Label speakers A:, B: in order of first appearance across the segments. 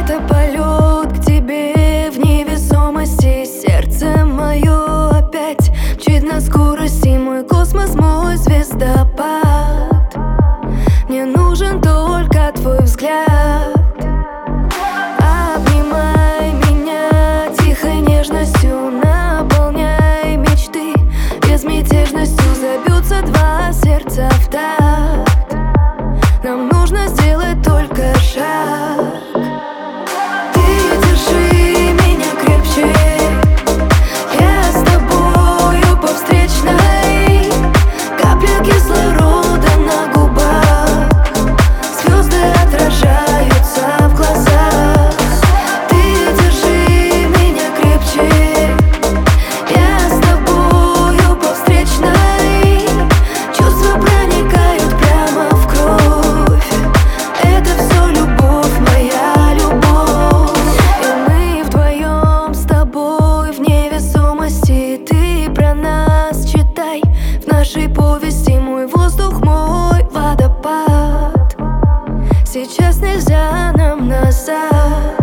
A: Это полет к тебе в невесомости. Сердце мое опять мчит на скорости. Мой космос, мой звездопад. Мне нужен только твой взгляд. Обнимай меня тихой нежностью, наполняй мечты безмятежностью. Забьются два сердца в такт. Нам нужно сделать только шаг. Ты держи меня крепче, я с тобою по встречной. Капля кислорода на губах, звезды отражаются в глазах. Ты держи меня крепче, я с тобою по встречной. Чувства проникают прямо в кровь. Это все любовь, моя любовь. И мы вдвоем с тобой в невесомости. Ты про нас читай в нашей повести. Мой воздух, мой водопад. Сейчас нельзя нам назад.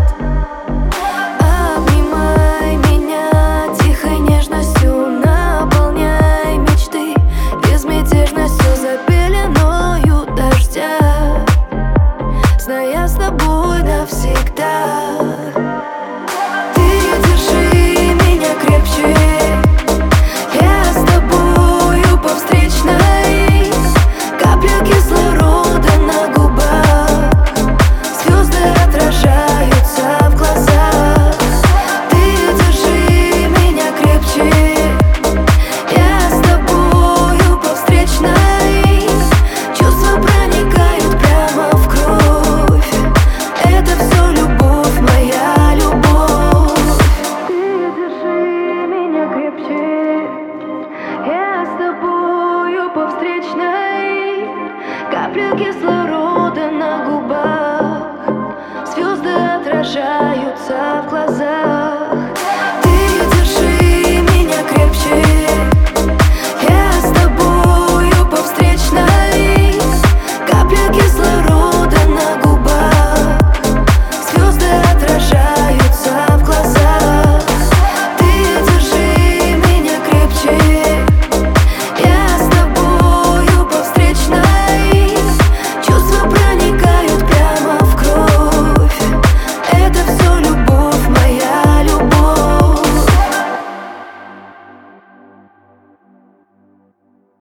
A: Обнимай меня тихой нежностью, наполняй мечты безмятежностью. За пеленою дождя, зная с тобой навсегда. Ты держи меня крепче, я с тобою по встречной. Капля кислорода на губах, звезды отражаются в глазах. Ты держи меня крепче, я с тобою по встречной. Чувства проникают прямо в кровь. Это все любовь, моя любовь. Ты держи меня крепче, я с тобою по встречной. Капля кислорода на губах, звезды отражаются в глазах.